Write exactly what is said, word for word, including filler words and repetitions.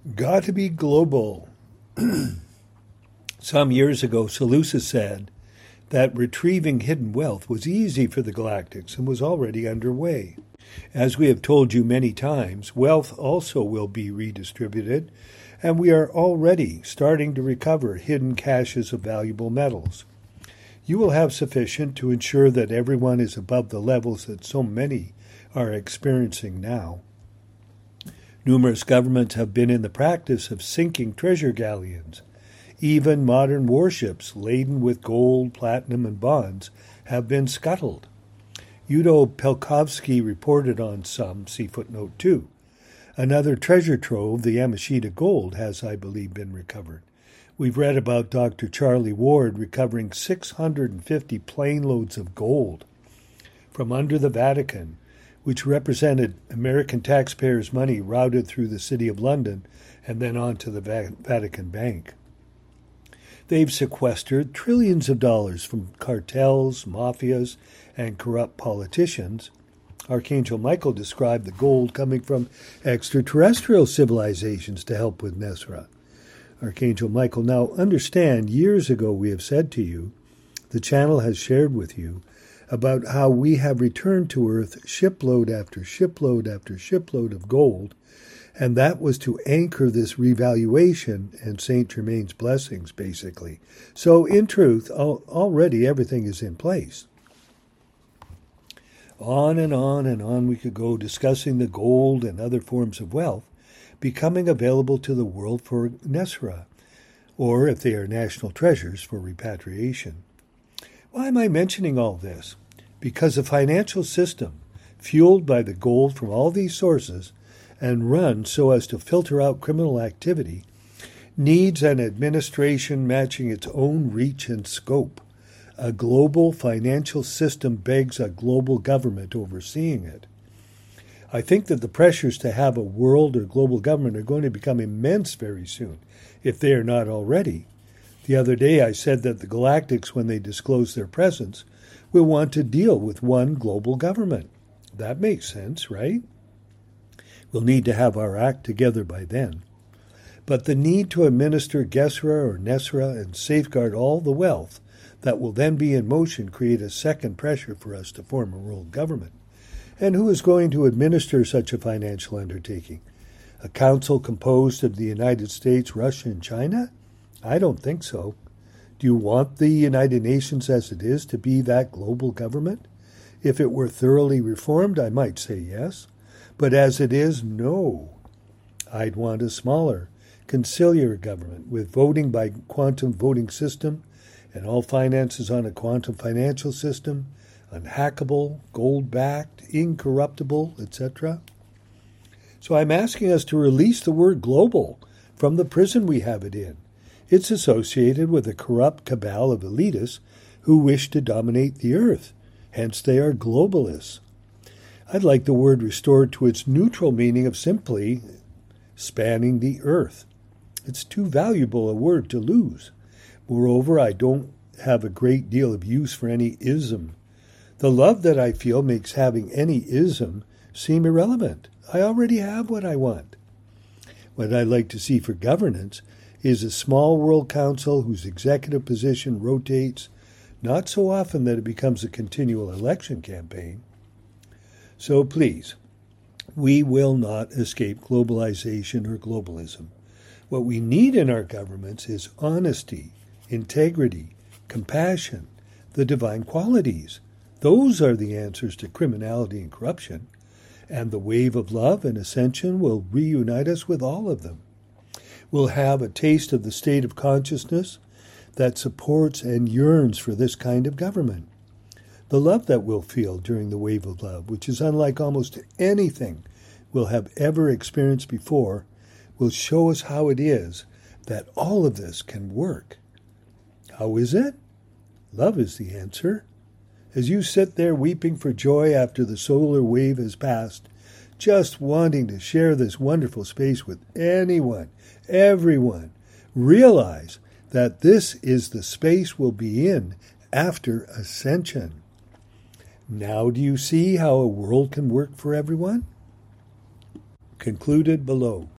Got to be global. Some years ago, Seleucus said that retrieving hidden wealth was easy for the Galactics and was already underway. As we have told you many times, wealth also will be redistributed, and we are already starting to recover hidden caches of valuable metals. You will have sufficient to ensure that everyone is above the levels that so many are experiencing now. Numerous governments have been in the practice of sinking treasure galleons. Even modern warships laden with gold, platinum, and bonds have been scuttled. Udo Pelkovsky reported on some, see footnote two. Another treasure trove, the Yamashita gold, has, I believe, been recovered. We've read about Doctor Charlie Ward recovering six hundred fifty plane loads of gold from under the Vatican, which represented American taxpayers' money routed through the City of London and then on to the Vatican Bank. They've sequestered trillions of dollars from cartels, mafias, and corrupt politicians. Archangel Michael described the gold coming from extraterrestrial civilizations to help with Nesra. Archangel Michael, now understand, years ago we have said to you, the channel has shared with you, about how we have returned to Earth shipload after shipload after shipload of gold, and that was to anchor this revaluation and Saint Germain's blessings, basically. So, in truth, already everything is in place. On and on and on we could go discussing the gold and other forms of wealth becoming available to the world for Nesra, or, if they are national treasures, for repatriation. Why am I mentioning all this? Because the financial system, fueled by the gold from all these sources and run so as to filter out criminal activity, needs an administration matching its own reach and scope. A global financial system begs a global government overseeing it. I think that the pressures to have a world or global government are going to become immense very soon, if they are not already. The other day I said that the Galactics, when they disclose their presence, will want to deal with one global government. That makes sense, right? We'll need to have our act together by then. But the need to administer Gesra or Nesra and safeguard all the wealth that will then be in motion create a second pressure for us to form a world government. And who is going to administer such a financial undertaking? A council composed of the United States, Russia, and China? I don't think so. Do you want the United Nations as it is to be that global government? If it were thoroughly reformed, I might say yes. But as it is, no. I'd want a smaller, conciliar government with voting by quantum voting system and all finances on a quantum financial system, unhackable, gold-backed, incorruptible, et cetera. So I'm asking us to release the word global from the prison we have it in. It's associated with a corrupt cabal of elitists who wish to dominate the earth. Hence they are globalists. I'd like the word restored to its neutral meaning of simply spanning the earth. It's too valuable a word to lose. Moreover, I don't have a great deal of use for any ism. The love that I feel makes having any ism seem irrelevant. I already have what I want. What I'd like to see for governance is a small world council whose executive position rotates, not so often that it becomes a continual election campaign. So please, we will not escape globalization or globalism. What we need in our governments is honesty, integrity, compassion, the divine qualities. Those are the answers to criminality and corruption, and the wave of love and ascension will reunite us with all of them. We'll have a taste of the state of consciousness that supports and yearns for this kind of government. The love that we'll feel during the wave of love, which is unlike almost anything we'll have ever experienced before, will show us how it is that all of this can work. How is it? Love is the answer. As you sit there weeping for joy after the solar wave has passed, just wanting to share this wonderful space with anyone, everyone, realize that this is the space we'll be in after ascension. Now do you see how a world can work for everyone? Concluded below.